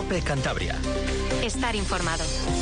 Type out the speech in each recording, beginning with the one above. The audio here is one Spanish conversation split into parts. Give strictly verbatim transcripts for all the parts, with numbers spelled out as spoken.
COPE Cantabria. Estar informado.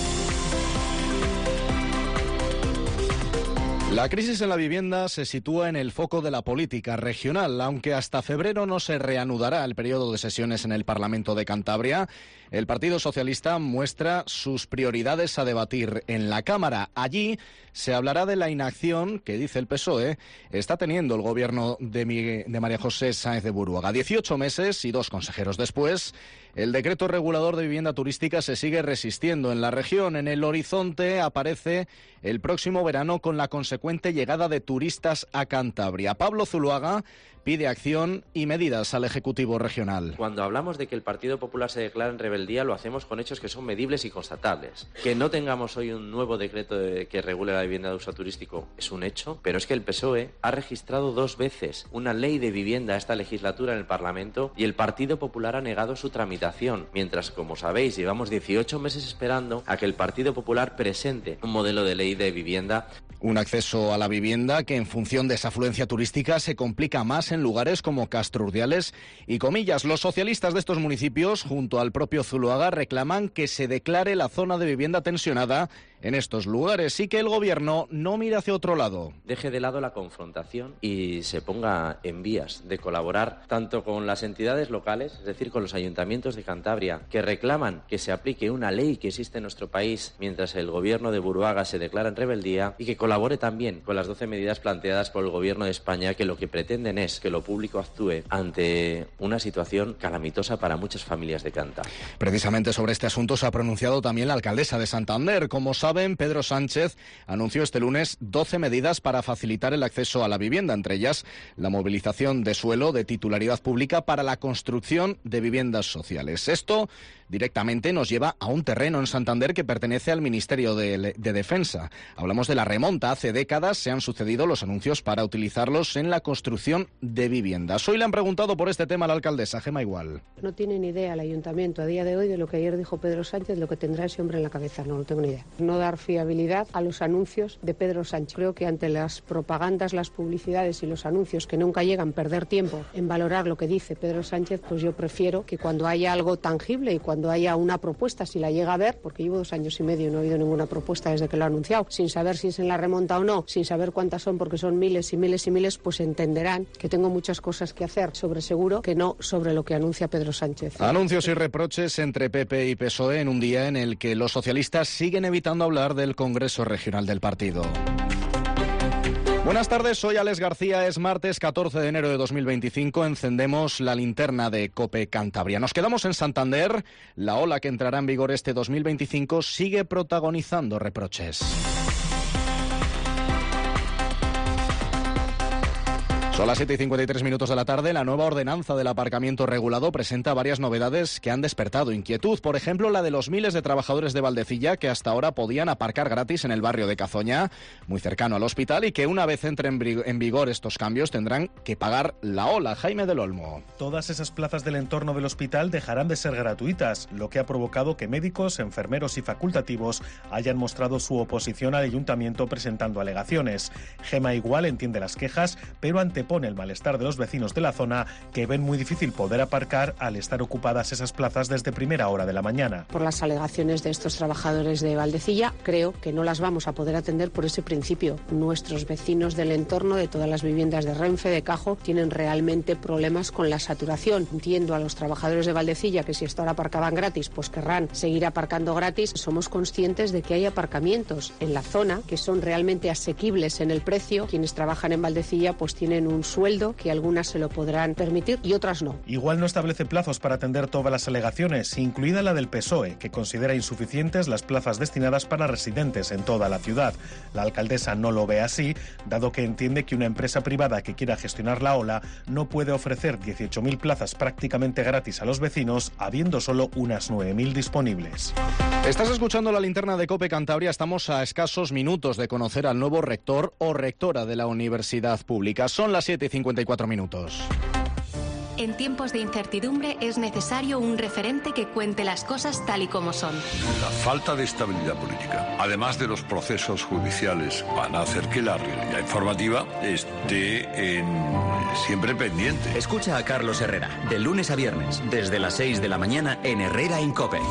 La crisis en la vivienda se sitúa en el foco de la política regional. Aunque hasta febrero no se reanudará el periodo de sesiones en el Parlamento de Cantabria, el Partido Socialista muestra sus prioridades a debatir en la Cámara. Allí se hablará de la inacción que, dice el P S O E, está teniendo el gobierno de, Miguel, de María José Sáenz de Buruaga. dieciocho meses y dos consejeros después, el decreto regulador de vivienda turística se sigue resistiendo en la región. En el horizonte aparece el próximo verano con la consecuente llegada de turistas a Cantabria. Pablo Zuluaga pide acción y medidas al Ejecutivo regional. Cuando hablamos de que el Partido Popular se declara en rebeldía, lo hacemos con hechos que son medibles y constatables. Que no tengamos hoy un nuevo decreto de, que regule la vivienda de uso turístico es un hecho, pero es que el P S O E ha registrado dos veces una ley de vivienda a esta legislatura en el Parlamento y el Partido Popular ha negado su tramitación, mientras, como sabéis, llevamos dieciocho meses esperando a que el Partido Popular presente un modelo de ley de vivienda. Un acceso a la vivienda que, en función de esa afluencia turística, se complica más en lugares como Castro Urdiales y Comillas. Los socialistas de estos municipios, junto al propio Zuluaga, reclaman que se declare la zona de vivienda tensionada en estos lugares y que el gobierno no mire hacia otro lado. Deje de lado la confrontación y se ponga en vías de colaborar tanto con las entidades locales, es decir, con los ayuntamientos de Cantabria, que reclaman que se aplique una ley que existe en nuestro país mientras el gobierno de Buruaga se declara en rebeldía, y que colabore también con las doce medidas planteadas por el gobierno de España, que lo que pretenden es que lo público actúe ante una situación calamitosa para muchas familias de Cantabria. Precisamente sobre este asunto se ha pronunciado también la alcaldesa de Santander. Como saben, Pedro Sánchez anunció este lunes doce medidas para facilitar el acceso a la vivienda, entre ellas la movilización de suelo de titularidad pública para la construcción de viviendas sociales. Esto directamente nos lleva a un terreno en Santander que pertenece al Ministerio de, de Defensa. Hablamos de la remonta. Hace décadas se han sucedido los anuncios para utilizarlos en la construcción de viviendas. Hoy le han preguntado por este tema a la alcaldesa, Gemma Igual. No tiene ni idea el ayuntamiento a día de hoy de lo que ayer dijo Pedro Sánchez, lo que tendrá ese hombre en la cabeza. No, no tengo ni idea. No dar fiabilidad a los anuncios de Pedro Sánchez. Creo que ante las propagandas, las publicidades y los anuncios que nunca llegan, perder tiempo en valorar lo que dice Pedro Sánchez, pues yo prefiero que cuando haya algo tangible y cuando Cuando haya una propuesta, si la llega a ver, porque llevo dos años y medio y no ha habido ninguna propuesta desde que lo ha anunciado, sin saber si es en la remonta o no, sin saber cuántas son, porque son miles y miles y miles, pues entenderán que tengo muchas cosas que hacer sobre seguro que no sobre lo que anuncia Pedro Sánchez. Anuncios y reproches entre P P y P S O E en un día en el que los socialistas siguen evitando hablar del Congreso Regional del partido. Buenas tardes, soy Alex García, es martes catorce de enero de dos mil veinticinco, encendemos la linterna de COPE Cantabria. Nos quedamos en Santander, la ola que entrará en vigor este dos mil veinticinco sigue protagonizando reproches. Son las siete y cincuenta y tres minutos de la tarde. La nueva ordenanza del aparcamiento regulado presenta varias novedades que han despertado inquietud. Por ejemplo, la de los miles de trabajadores de Valdecilla que hasta ahora podían aparcar gratis en el barrio de Cazoña, muy cercano al hospital, y que una vez entren en vigor estos cambios tendrán que pagar la ola. Jaime del Olmo. Todas esas plazas del entorno del hospital dejarán de ser gratuitas, lo que ha provocado que médicos, enfermeros y facultativos hayan mostrado su oposición al ayuntamiento presentando alegaciones. Gema Igual entiende las quejas, pero ante pone el malestar de los vecinos de la zona, que ven muy difícil poder aparcar al estar ocupadas esas plazas desde primera hora de la mañana. Por las alegaciones de estos trabajadores de Valdecilla, creo que no las vamos a poder atender por ese principio. Nuestros vecinos del entorno, de todas las viviendas de Renfe, de Cajo, tienen realmente problemas con la saturación. Entiendo a los trabajadores de Valdecilla que si hasta ahora aparcaban gratis, pues querrán seguir aparcando gratis. Somos conscientes de que hay aparcamientos en la zona que son realmente asequibles en el precio. Quienes trabajan en Valdecilla pues tienen un sueldo que algunas se lo podrán permitir y otras no. Igual no establece plazos para atender todas las alegaciones, incluida la del P S O E, que considera insuficientes las plazas destinadas para residentes en toda la ciudad. La alcaldesa no lo ve así, dado que entiende que una empresa privada que quiera gestionar la ola no puede ofrecer dieciocho mil plazas prácticamente gratis a los vecinos, habiendo solo unas nueve mil disponibles. Estás escuchando la linterna de COPE Cantabria. Estamos a escasos minutos de conocer al nuevo rector o rectora de la universidad pública. Son las siete y cincuenta y cuatro minutos. En tiempos de incertidumbre es necesario un referente que cuente las cosas tal y como son. La falta de estabilidad política, además de los procesos judiciales, van a hacer que la realidad informativa esté en, siempre pendiente. Escucha a Carlos Herrera, de lunes a viernes, desde las seis de la mañana en Herrera en COPE.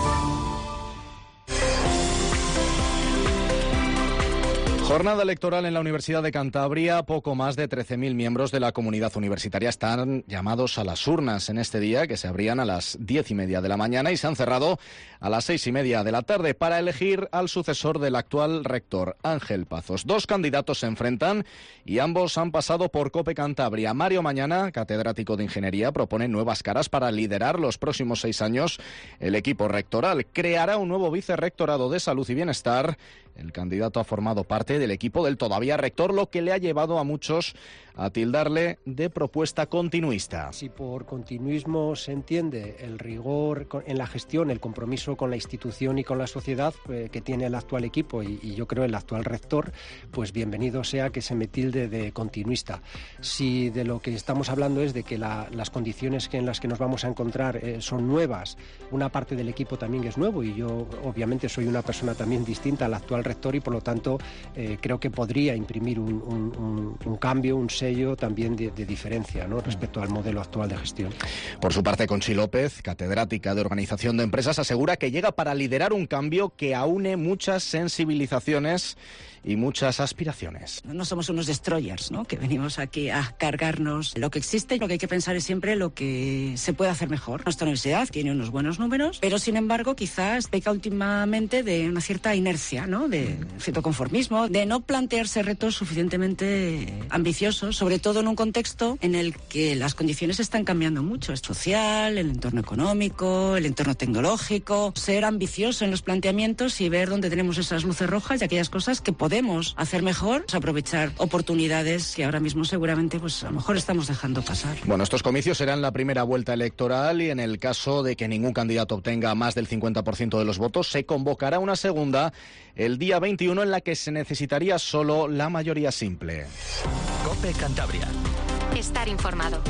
Jornada electoral en la Universidad de Cantabria. Poco más de trece mil miembros de la comunidad universitaria están llamados a las urnas en este día, que se abrían a las diez y media de la mañana y se han cerrado a las seis y media de la tarde para elegir al sucesor del actual rector, Ángel Pazos. Dos candidatos se enfrentan y ambos han pasado por COPE Cantabria. Mario Mañana, catedrático de Ingeniería, propone nuevas caras para liderar los próximos seis años el equipo rectoral. Creará un nuevo vicerrectorado de Salud y Bienestar. El candidato ha formado parte del equipo del todavía rector, lo que le ha llevado a muchos a tildarle de propuesta continuista. Si por continuismo se entiende el rigor en la gestión, el compromiso con la institución y con la sociedad eh, que tiene el actual equipo y, y yo creo el actual rector, pues bienvenido sea que se me tilde de continuista. Si de lo que estamos hablando es de que la, las condiciones que en las que nos vamos a encontrar eh, son nuevas, una parte del equipo también es nuevo y yo obviamente soy una persona también distinta al actual rector y por lo tanto eh, creo que podría imprimir un, un, un, un cambio, un sello también de, de diferencia, ¿no?, respecto al modelo actual de gestión. Por su parte, Conchi López, catedrática de Organización de Empresas, asegura que llega para liderar un cambio que aúne muchas sensibilizaciones y muchas aspiraciones. No somos unos destroyers, ¿no?, que venimos aquí a cargarnos lo que existe y lo que hay que pensar es siempre lo que se puede hacer mejor. Nuestra universidad tiene unos buenos números, pero sin embargo quizás peca últimamente de una cierta inercia, ¿no?, de cierto conformismo, de no plantearse retos suficientemente ambiciosos, sobre todo en un contexto en el que las condiciones están cambiando mucho, es social, el entorno económico, el entorno tecnológico, ser ambicioso en los planteamientos y ver dónde tenemos esas luces rojas y aquellas cosas que podemos podemos hacer mejor, aprovechar oportunidades que ahora mismo seguramente pues a lo mejor estamos dejando pasar. Bueno, estos comicios serán la primera vuelta electoral y en el caso de que ningún candidato obtenga más del cincuenta por ciento de los votos, se convocará una segunda el día veintiuno en la que se necesitaría solo la mayoría simple. COPE Cantabria. Estar informado.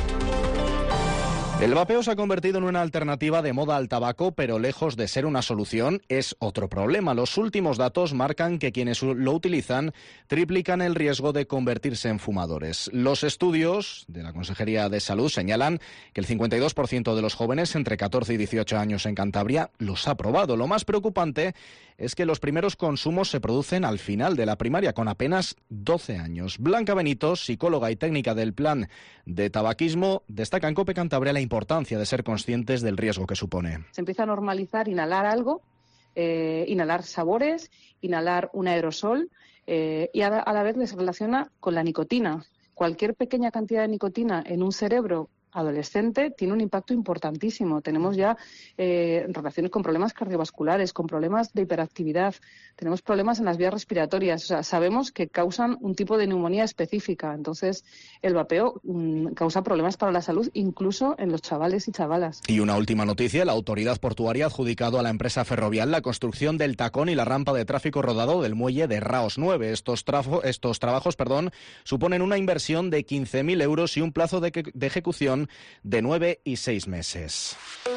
El vapeo se ha convertido en una alternativa de moda al tabaco, pero lejos de ser una solución, es otro problema. Los últimos datos marcan que quienes lo utilizan triplican el riesgo de convertirse en fumadores. Los estudios de la Consejería de Salud señalan que el cincuenta y dos por ciento de los jóvenes entre catorce y dieciocho años en Cantabria los ha probado. Lo más preocupante es que los primeros consumos se producen al final de la primaria, con apenas doce años. Blanca Benito, psicóloga y técnica del Plan de Tabaquismo, destaca en COPE Cantabria la importancia de ser conscientes del riesgo que supone. Se empieza a normalizar inhalar algo, eh, inhalar sabores, inhalar un aerosol eh, y a, a la vez les relaciona con la nicotina. Cualquier pequeña cantidad de nicotina en un cerebro adolescente tiene un impacto importantísimo. Tenemos ya eh, relaciones con problemas cardiovasculares, con problemas de hiperactividad, tenemos problemas en las vías respiratorias. O sea, sabemos que causan un tipo de neumonía específica. Entonces, el vapeo mmm, causa problemas para la salud, incluso en los chavales y chavalas. Y una última noticia, la autoridad portuaria ha adjudicado a la empresa Ferrovial la construcción del tacón y la rampa de tráfico rodado del muelle de Raos nueve. Estos, trafo, estos trabajos perdón, suponen una inversión de quince mil euros y un plazo de, de ejecución de nueve y seis meses.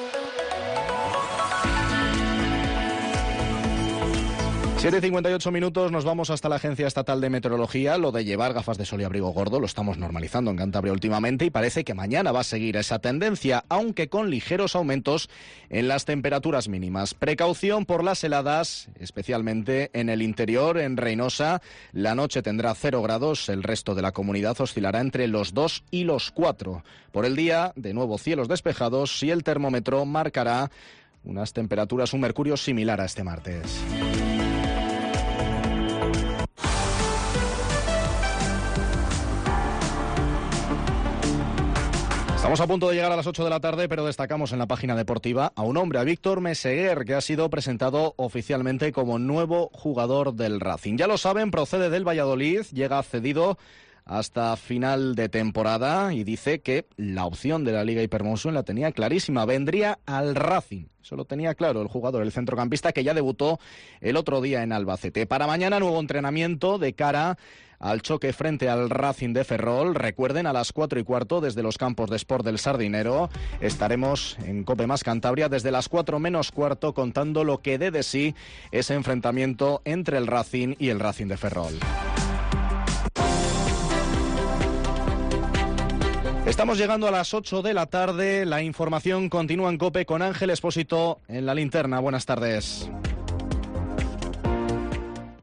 siete y cincuenta y ocho minutos, nos vamos hasta la Agencia Estatal de Meteorología. Lo de llevar gafas de sol y abrigo gordo lo estamos normalizando en Cantabria últimamente y parece que mañana va a seguir esa tendencia, aunque con ligeros aumentos en las temperaturas mínimas. Precaución por las heladas, especialmente en el interior, en Reinosa. La noche tendrá cero grados, el resto de la comunidad oscilará entre los dos y los cuatro. Por el día, de nuevo cielos despejados y el termómetro marcará unas temperaturas, un mercurio similar a este martes. Estamos a punto de llegar a las ocho de la tarde, pero destacamos en la página deportiva a un hombre, a Víctor Meseguer, que ha sido presentado oficialmente como nuevo jugador del Racing. Ya lo saben, procede del Valladolid, llega cedido hasta final de temporada y dice que la opción de la Liga Hypermotion la tenía clarísima, vendría al Racing. Eso lo tenía claro el jugador, el centrocampista que ya debutó el otro día en Albacete. Para mañana nuevo entrenamiento de cara al choque frente al Racing de Ferrol. Recuerden, a las cuatro y cuarto desde los campos de Sport del Sardinero estaremos en Cope Más Cantabria desde las cuatro menos cuarto contando lo que dé de sí ese enfrentamiento entre el Racing y el Racing de Ferrol. Estamos llegando a las ocho de la tarde. La información continúa en COPE con Ángel Expósito en la linterna. Buenas tardes.